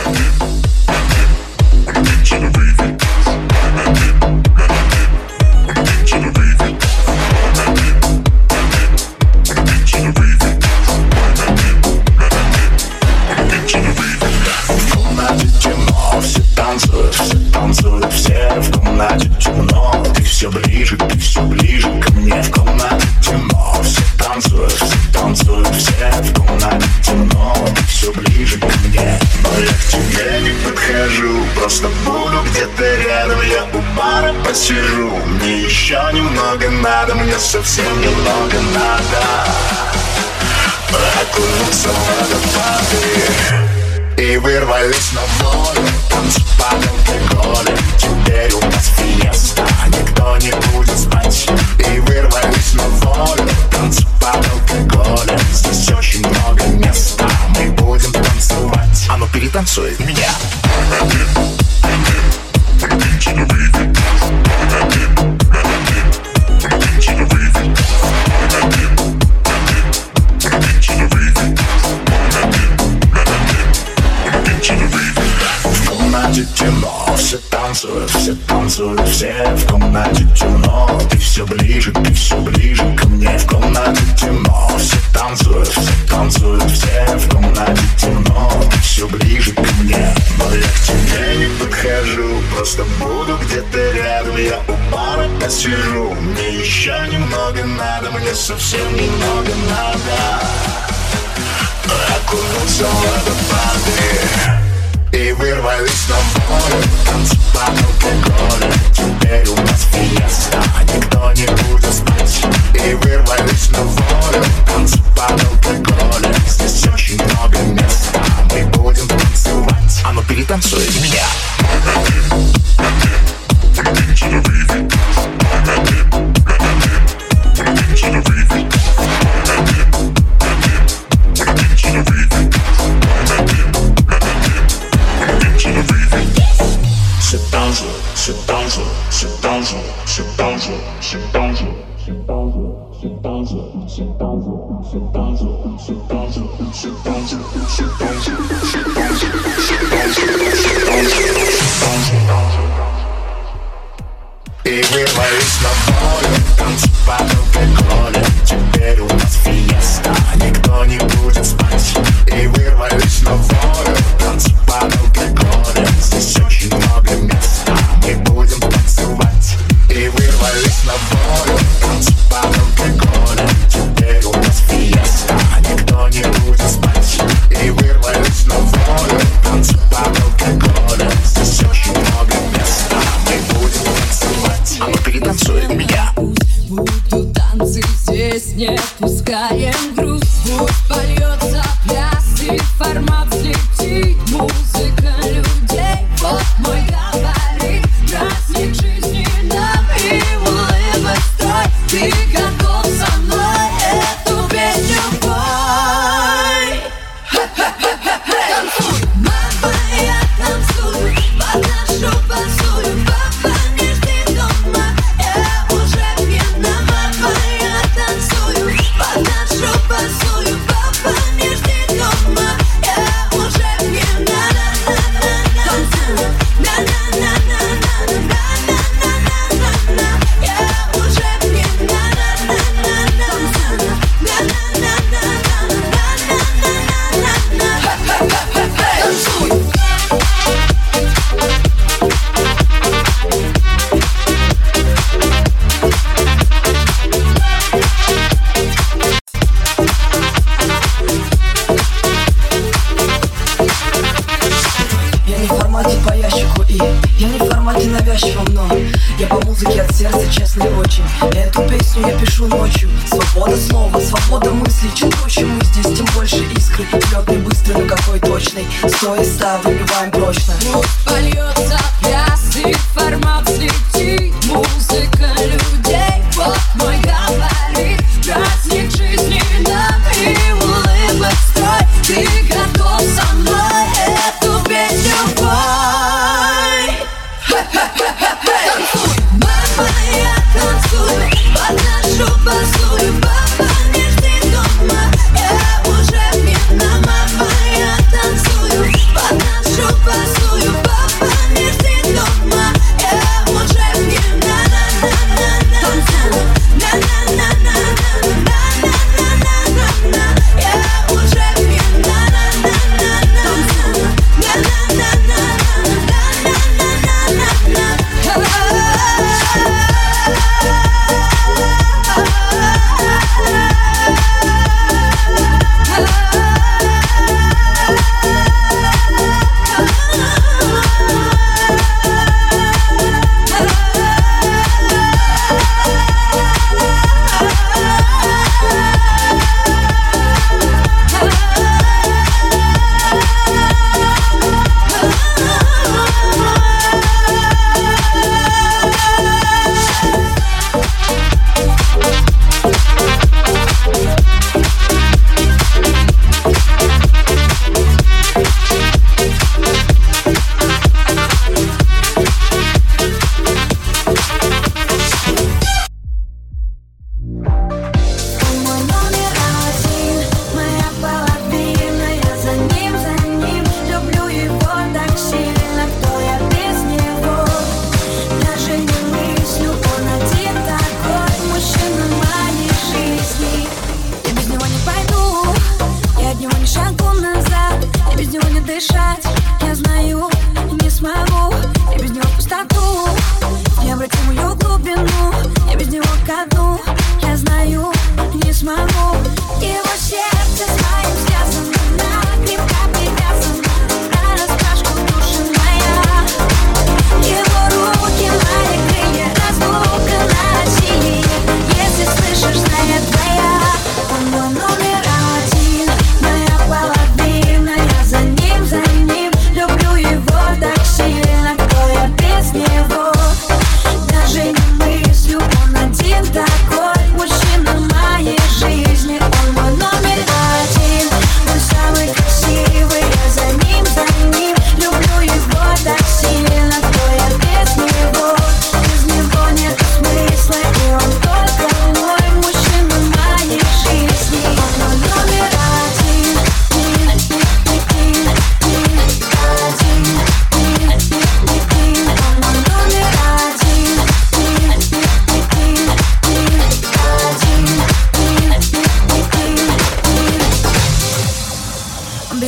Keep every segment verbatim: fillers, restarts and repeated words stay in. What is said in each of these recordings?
Совсем немного надо окунуться в водопады и вырвались на волю. Танцы под алкоголем, теперь у нас фиеста, никто не будет спать. И вырвались на волю. Танцы под алкоголем, здесь очень много места, мы будем танцевать. А ну перетанцуй меня. Темно, все танцуют, все танцуют, все в комнате темно. Ты все ближе, ты все ближе ко мне. В комнате темно, все танцуют, все танцуют, все в комнате темно. Ты все ближе ко мне, но я к тебе не подхожу, просто буду где-то рядом. Я у бара посижу, мне еще немного надо, мне совсем немного надо окунуться в водопады и вырвались на волю. Танцы под алкоголем, теперь у нас фиеста, никто не будет спать. И вырвались на волю. Танцы под алкоголем, здесь очень много места, мы будем танцевать. А ну перетанцуй меня. Все танцуют, все танцуют, все танцуют, все танцуют, все танцуют, все танцуют, все танцуют, все танцуют, все танцуют, все танцуют, все танцуют, все танцуют, все танцуют, все танцуют, все танцуют. И вырвались на волю. Танцы под алкоголем, теперь у нас фиеста, никто не будет спать. И вырвались на волю. Танцы под алкоголем, здесь очень много места, мы будем танцевать. И вырвались на волю. Танцы под алкоголем, теперь у нас фиеста, никто не будет спать. И вырвались на волю. Танцы под алкоголем, здесь очень много места, мы будем танцевать. А ну перетанцуй меня. Будут танцы здесь, не пускаем грусть. Пусть польется пляс и формат взлетит. Музыка людей, вот мой габарит. Праздник жизни нам и улыбок строй. Ты готов со мной эту песню пой? Танцуй, мама, я танцую под нашу базую. Папа не жди дома, я уже пьяна. Мама, я танцую под нашу базую. Папа не жди дома, я уже пьяна. Танцую, на-на-на-на-на-на-на-на-на-на. Я уже пьяна. Танцую, на-на-на-на-на-на-на-на-на-на. Танцуй. Я не в формате по ящику и я не в формате навязчивом, но я по музыке от сердца, честно и очень. Эту песню я пишу ночью. Свобода слова, свобода мыслей. Чем круче мы здесь, тем больше искры. Лед не быстрый, но какой точный. Сто и ста выбиваем прочно. Пусть польется пляс и формат взлетит. Музыка людей, вот мой габарит. Праздник жизни нам и улыбок строй. Ты готов со мной эту песню пой? Танцуй, мама, я танцую под нашу базую. Папа не жди дома, я уже пьяна. Мама, я танцую под нашу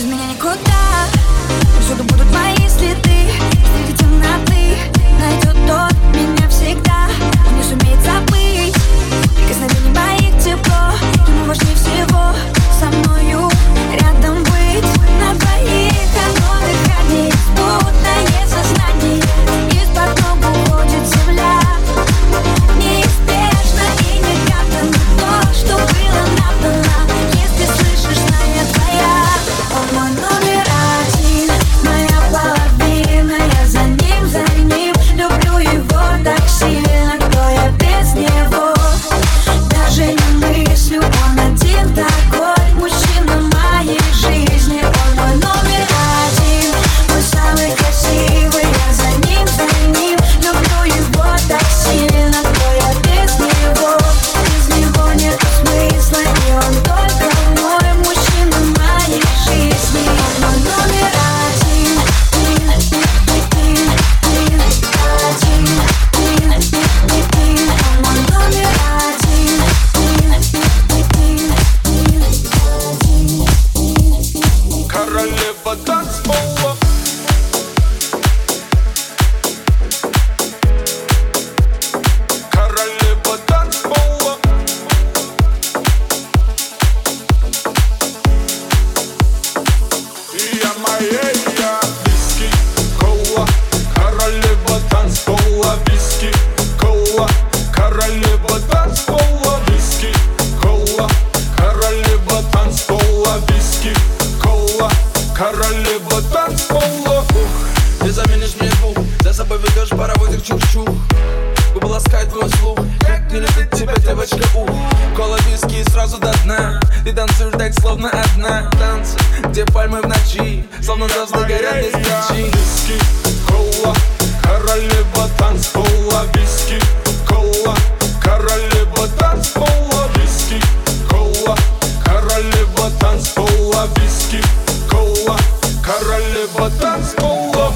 без меня никуда. Всюду будут мои следы, среди темноты найдет тот меня всегда. Он не сумеет забыть прикосновений моих тепло. Ему важнее всего со мною рядом быть. На двоих оно дыхание, спутное сознание. Из-под ног уходит земля. Неизбежно и негаданно то, что было надано. Если слышишь, знаю твоя. Он мой номер один, моя половина. Я за ним, за ним люблю его так сильно. Кто я без него? Даже не мыслю, он один такой мужчина моей жизни. Он мой номер один, мой самый красивый. Я за ним, за ним люблю его так сильно. Кто я без него? Без него нет смысла, и он только мой мужчина моей жизни. Он мой номер один, один, один, один, один, один. Он мой номер один, один, один, один. Королева танцпола. Королева танцпола. Я моя, я виски, кола. Королева танцпола, виски, кола. Королева танцпола, виски, кола. Королева танцпола, виски, кола. Королева танцпола. Ты заменишь мне двух, за собой ведешь паровозик чух-чух. Губы ласкает твой слух, как не любит тебя девочка, ух. Кола, виски и сразу до дна. Ты танцуешь так, словно одна. Танцы, где пальмы в ночи, словно звезды горят без печи. Виски, кола. Королева танцпола, виски, кола. Королева танцпола, виски, кола. Королева танцпола, виски, кола. Королева танцпола.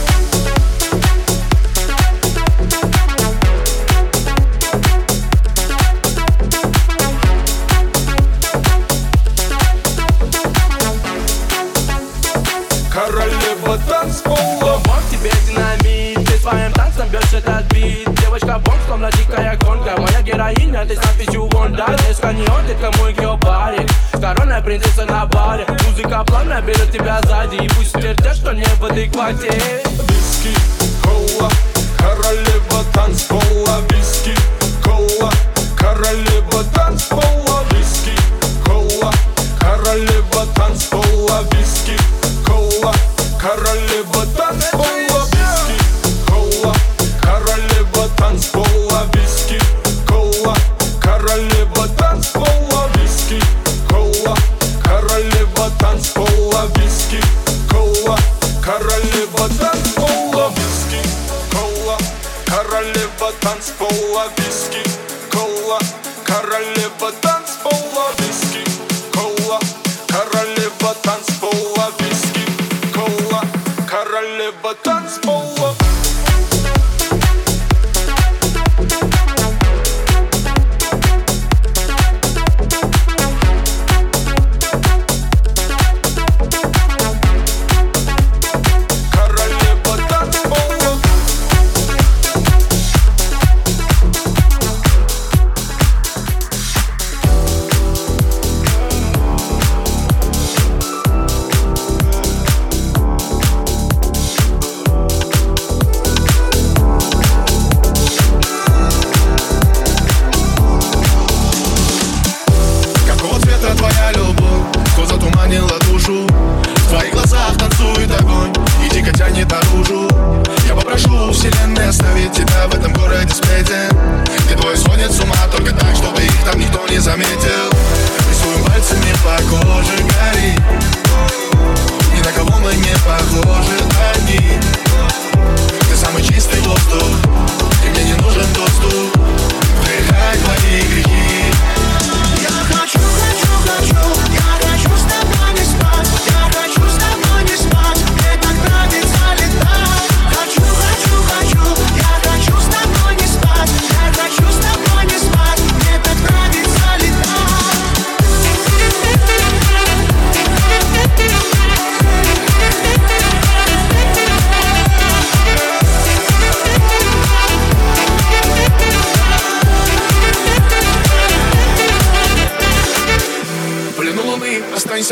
Королева танцпола. Бог тебе динамит, ты своим танцем бьешь этот бит. Девочка бомб, словно дикая гонка. Моя героиня, ты с надписью Honda. Здесь каньон, детка мой геопарик. Коронная принцесса на баре. Музыка плавно берет тебя сзади. И пусть терпят, что не в адеквате. Виски, кола. Королева танцпола, виски, кола. Королева танцпола, виски, кола. Королева танцпола, виски, кола. Королева танцпола, виски, кола. Королева танцпола, виски, кола. Королева танцпола, виски, кола. Королева танцпола, виски, кола. Королева танцпола, виски, кола. Королева танцпола, виски, кола. Королева танцпола, виски, кола. Королева танцпола, виски, кола. Королева танцпола.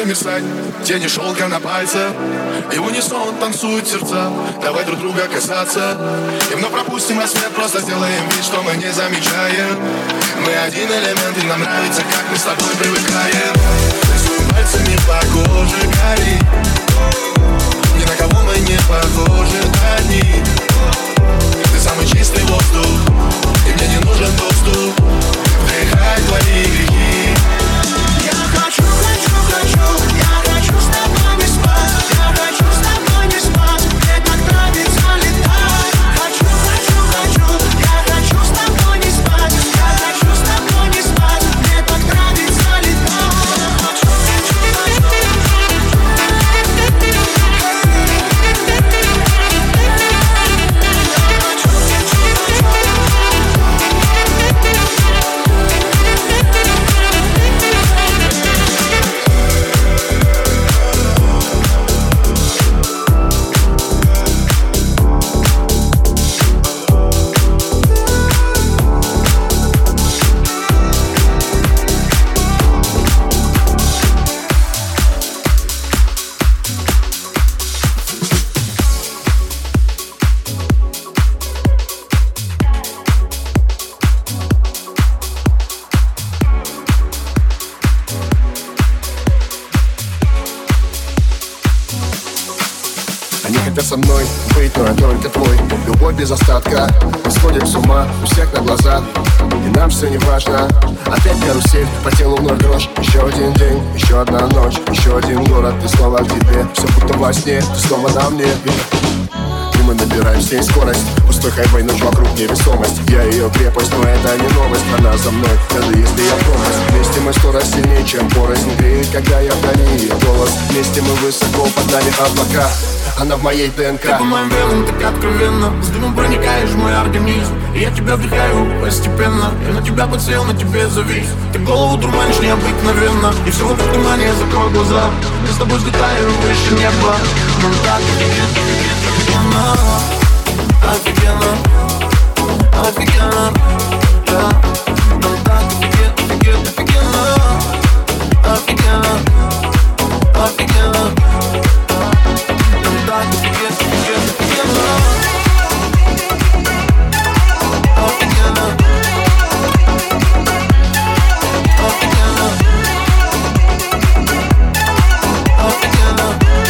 становится мерцать, тени шелка на пальцах, и в унисон танцуют сердца. Давай друг друга касаться, и вновь пропустим рассвет, просто сделаем вид, что мы не замечаем. Мы один элемент, и нам нравится, как мы с тобой привыкаем. Рисуем пальцами по коже гори, ни на кого мы не похожи одни. Ты самый чистый воздух, и мне не нужен доступ вдыхать твои грехи. Я хочу, хочу, хочу, я хочу с тобой не спать. Я хочу с тобой не спать, мне так нравится летать. Хочу, хочу, хочу, я хочу с тобой не спать. Я хочу с тобой не спать, мне так нравится летать. Хочу, хочу, хочу. Со мной быть, но я только твой. Любовь без остатка, мы сходим с ума у всех на глазах, и нам все не важно. Опять карусель, по телу вновь дрожь. Еще один день, еще одна ночь, еще один город, и снова к тебе. Все будто во сне, ты снова на мне. И мы набираем с ней скорость. Пустой хайвей, ночь вокруг невесомость. Я ее крепость, но это не новость. Она за мной, даже если я пропасть. Вместе мы сто раз сильнее, чем порознь. Греет, когда я вдали ее голос. Вместе мы высоко под нами облака. Она в моей ДНК. Ты по моим венам так откровенно, с дымом проникаешь в мой организм, и я тебя вдыхаю постепенно. Я на тебя подсел, на тебе завис. Ты голову дурманишь необыкновенно, и все вокруг внимание, закрой глаза. Мы с тобой взлетаем выше неба. Нам так офигенно, офигенно, офигенно, да. Нам так офигенно, офигенно, офигенно, офигенно. Так, офигенно, офигенно, офигенно, офигенно, офигенно.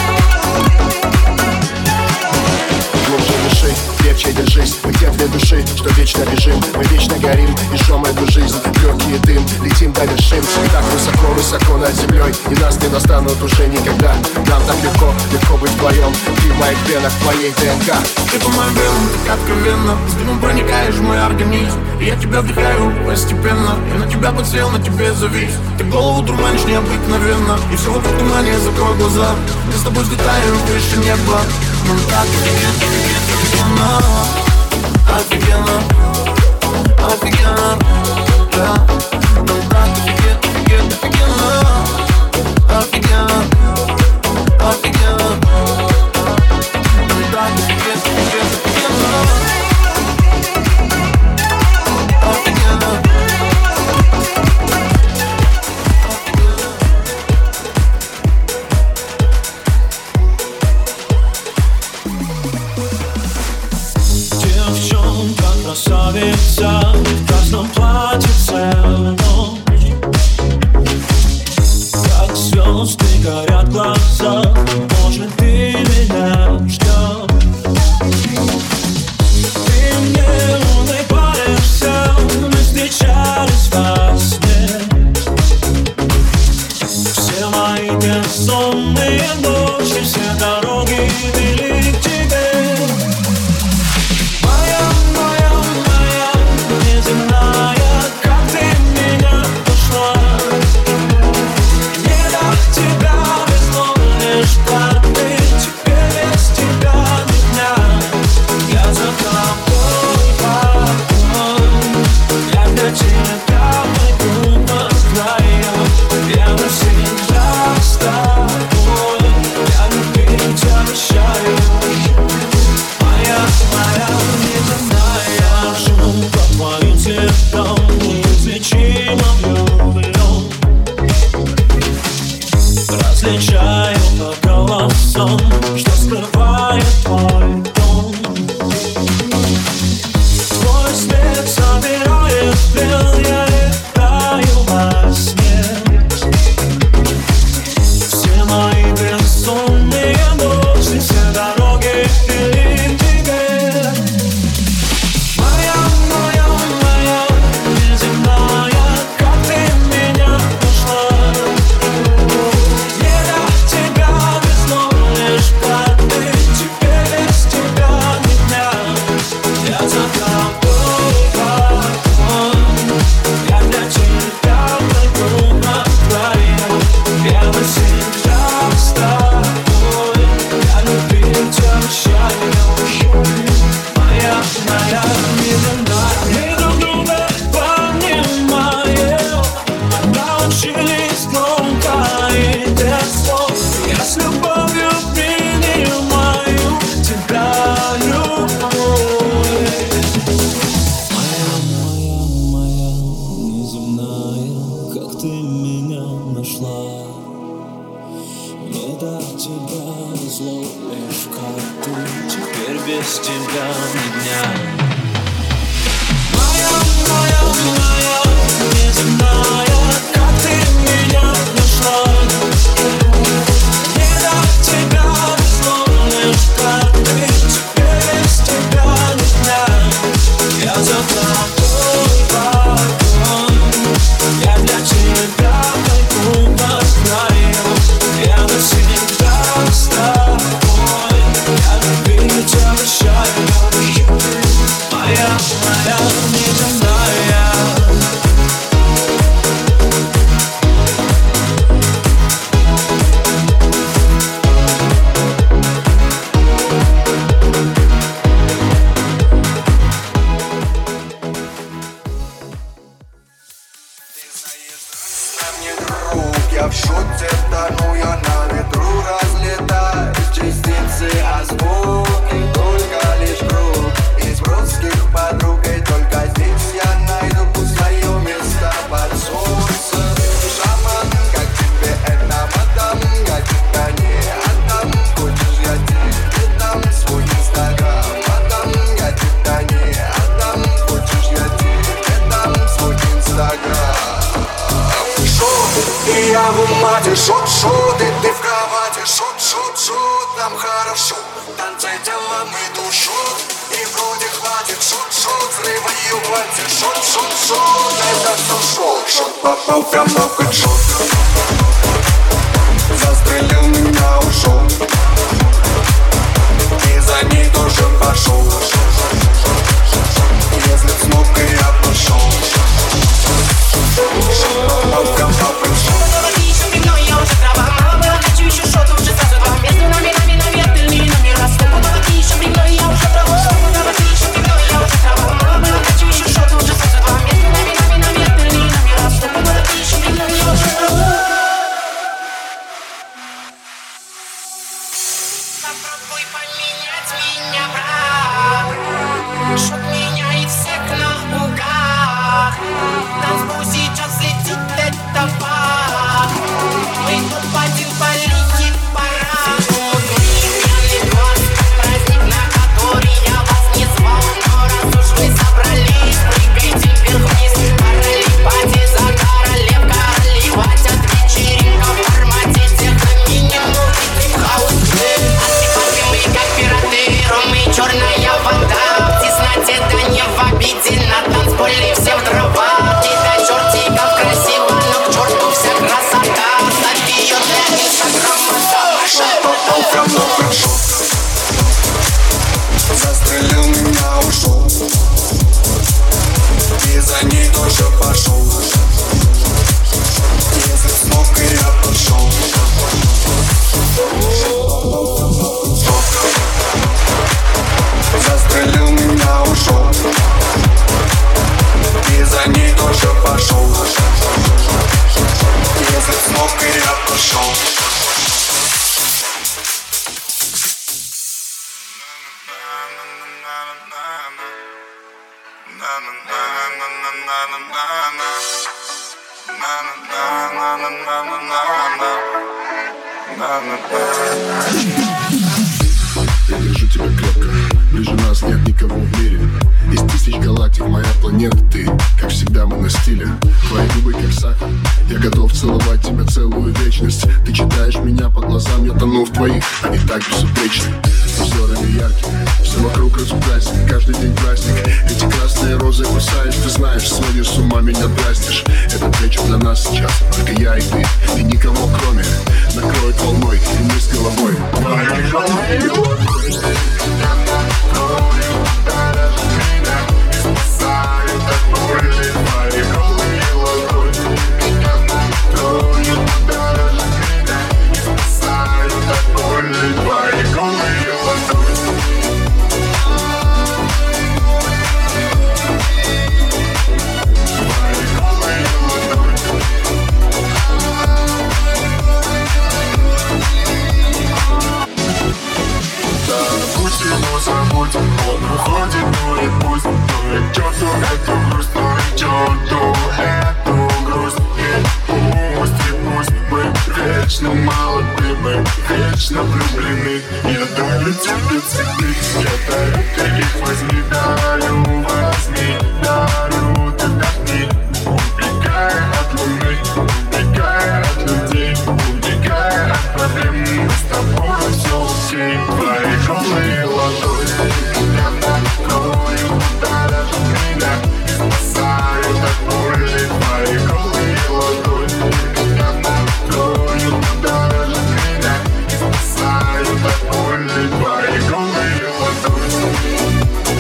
Глубже дыши, крепче держись. Мы те две души, что вечно бежим. Мы вечно горим и жжем эту жизнь. Легкий дым, летим до вершин. Мы так высоко, высоко над землей, и нас не достанут уже никогда. Нам так легко, легко быть вдвоем. Ты в моих венах, в моей ДНК. Ты по моим венам так откровенно, с дымом проникаешь в мой организм, и я тебя вдыхаю постепенно. Я на тебя подсел, на тебе завис. Ты голову дурманишь необыкновенно, и все вокруг внимание, закрой глаза. Мы с тобой взлетаем выше неба. Нам так офигенно, офигенно, офигенно, да. Нам так офигенно, офигенно, офигенно, офигенно. Нам так офигенно, офигенно, офигенно. Девчонка, красавица, в красном платьице ночь. Как звезды горят глаза, может, ты меня ждешь. Ты мне улыбаешься, мы встречались во сне. Все мои бессонные ночи, все дороги вели к тебе. Моя, моя, моя, неземная, как ты меня нашла. Не до тебя безмолвишь, как ты, теперь без тебя меня. Я за тобой, покой, я для тебя пойду на края. Я навсегда с тобой, я любить обещаю. том, что скрывает твой дом. Твой свет собирает плен, я летаю во сне. Все мои бессонные ночи, все дороги вели к тебе. Моя, моя, моя неземная, как ты меня нашла. Не до тебя везло, лишь как ты, теперь без тебя ни дня. Я за тобой пойду, я для тебя пойду на краю. Я навсегда с тобой, я любить обещаю. Моя, моя неземная, мы друг друга понимаем, научились громко и без слов. Я с любовью принимаю тебя, любовь. Моя, моя, моя неземная, как ты меня нашла. Не до тебя зло, лишь как ты, теперь без тебя ни дня. Моя, моя, моя неземная, как ты меня нашла. Не до тебя зло, лишь как ты, теперь без тебя ни дня. Я за тобой пойду, я для тебя пойду по краю. Я навсегда с тобой, я любить обещаю. Моя, моя неземная. На мне круг, я в шоте тону, я на ветру разлетаюсь. Частицы озвуки, только лишь круг из русских подруг. И только здесь я найду свое место под солнцем. Шаман, как тебе это мадам, я тебя не отдам. Хочешь, я тебе дам свой инстаграм, мадам, я тебя не отдам. Хочешь, я тебе дам свой инстаграм. И я в умате, шут-шут, и ты в кровати, шут-шут-шут, нам хорошо. Танцуй телом и душу, и вроде хватит, шут-шут, взрываю хватит, шут-шут-шут, это все шут. Шут попал прямо в хэдшот, застрелил меня, ушел, и за ней тоже пошел. Если с кнопкой я пошел, шут попал прямо в хэдшот. Я уже трава, мало было, хочу еще шот, уже сразу два. Между нами, нами, наверх, дальние номера. Стоп, давай еще прямой, я уже трава. Стоп, давай еще прямой, я уже трава. Мало было, хочу еще шот, уже сразу два. Между нами, нами, наверх, дальние номера. Стоп, давай еще прямой, я уже трава. Попробуй поменять меня, брат. Шот меня и всех наугад. Танцпол сейчас летит, это пар. Мы тут один полетит парад. Пьяный глаз, праздник, на который я вас не звал. Но раз уж вы собрались, прыгайте вверх-вниз. Короли пати за королев, королевать от вечеринка в формате техно-минимум. Хаус, антипаты мы как пираты, ром и черная вода. В тесноте да не в обиде, на танцполе все в дрова. И до чертиков красиво, но к черту вся красота. Ставь ее для инстаграма, Попал прямо в хэдшот, застрелил меня, ушел, и за ней тоже пошел. Если с кнопкой я пошел, застрелил меня, ушел, и за ней тоже пошел. Если с кнопкой я пошел. Я держу тебя крепко, ближе нас нет никого в мире. Из тысяч галактик моя планета, ты, как всегда, мы на стиле. Твои губы как сахар, я готов целовать тебя целую вечность. Ты читаешь меня по глазам, я тону в твоих, они так безупречны. Взорами яркими, все вокруг разукрасит, каждый день праздник. Эти красные розы кусаешь, ты знаешь, сводишь с ума, меня дразнишь. Этот вечер для нас сейчас, только я и ты, и никого кроме. Накроет волной, и мы с головой. Забудь, он уходит, ну и пусть. Ну и к черту эту грусть, ну и к черту эту грусть. И пусть, и пусть мы вечно молоды, мы вечно влюблены. Я дарю тебе цветы, я дарю, ты их возьми, дарю, возьми, дарю, ты вдохни. Убегая от луны, убегая от людей, убегая от проблем, мы с тобой все окей. Твои голые ладони меня накроют, даже меня не спасают от боли. Твои голые ладони меня накроют, даже меня не спасают от боли. Твои голые ладони.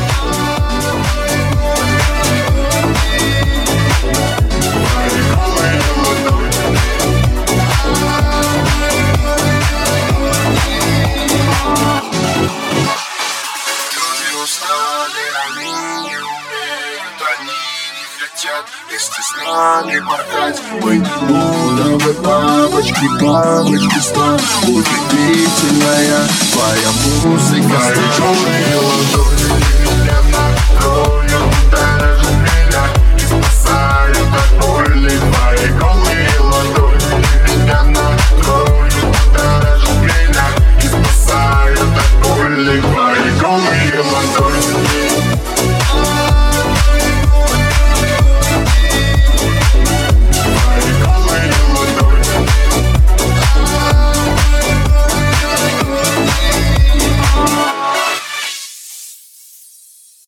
Вместе с нами порхать, быть будовой бабочки, бабочки снова. Удивительная твоя музыка. Твои голые ладони меня накроют.